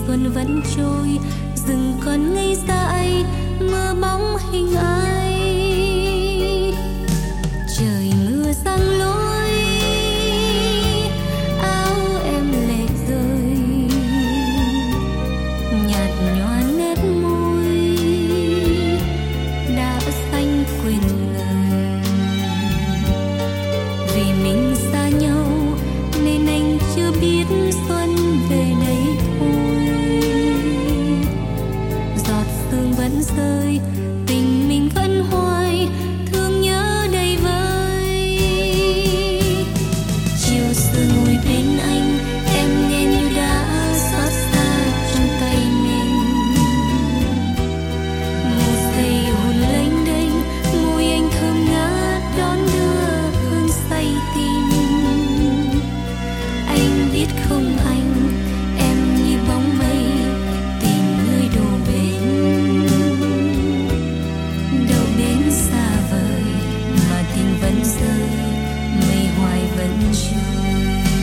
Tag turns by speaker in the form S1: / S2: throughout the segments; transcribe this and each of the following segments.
S1: xuân vẫn trôi, rừng còn ngây dại mơ bóng hình ai. Trời mưa giăng lối, áo em lệ rơi, nhạt nhòa nét môi đã xanh quên lời. Vì mình xa nhau nên anh chưa biết xuân về đây thôi. Giọt sương vẫn rơi, tình mình vẫn hoài, thương nhớ đầy vơi. Chiều sương ngồi bên anh, em nghe như đã xót xa trong tay mình. Một giây hồn lênh đênh, môi anh thơm ngát đón đưa hương say tim. Anh biết không anh, em như bóng mây tìm nơi đổ bên. Đâu đến xa vời mà tình vẫn rơi, mây hoài vẫn trôi.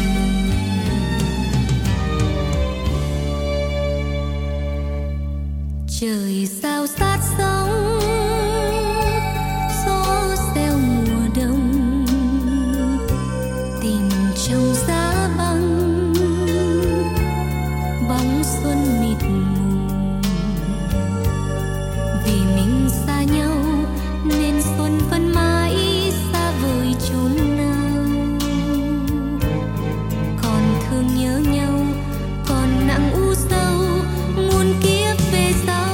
S1: Trời sao sát sóng, gió reo mùa đông, tình trong giá băng, bóng xuân mịt mù. Vì mình xa nhau nên xuân vẫn mãi xa vời chốn nào. Còn thương nhớ nhau, còn nặng u sầu muôn kiếp về sau.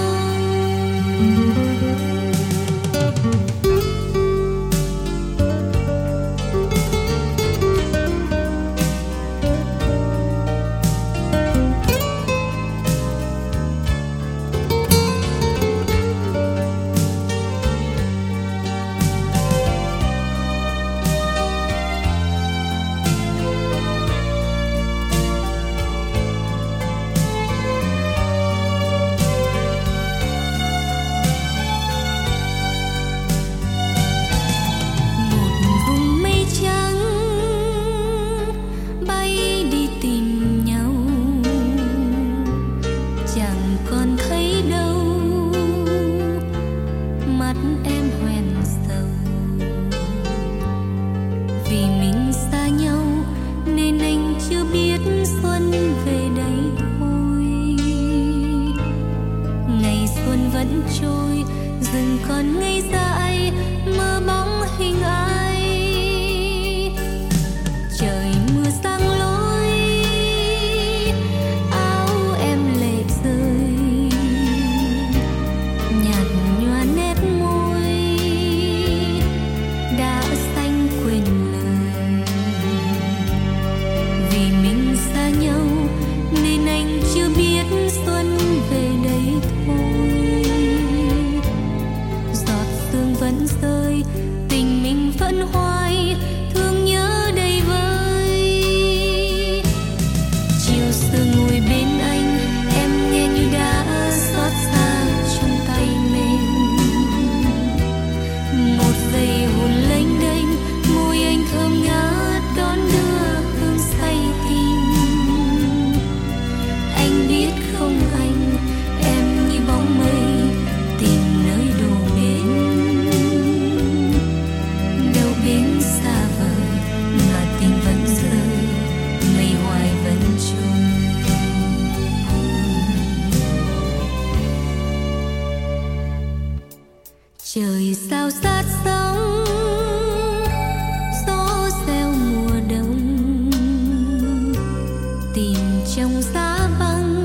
S1: Vẫn trôi, rừng còn ngây dại mơ bóng hình ai. Trời mưa giăng lối, áo em lệ rơi, nhạt nhòa nét môi đã xanh quên lời. Vì mình xa nhau nên anh chưa biết xuân về đây thôi. Vẫn rơi, tình mình vẫn hoài, thương nhớ đầy vơi. Chiều sương ngồi bên anh, em nghe như đã xót xa trong tay mình. Một giây hồn lênh đênh, môi anh thơm ngát đón đưa hương say tim. Anh biết không anh, em như bóng mây tìm nơi đổ bên. Đến xa vời mà tình vẫn rơi, mây hoài vẫn trôi. Trời sao sát sóng, gió reo mùa đông, tìm trong giá băng,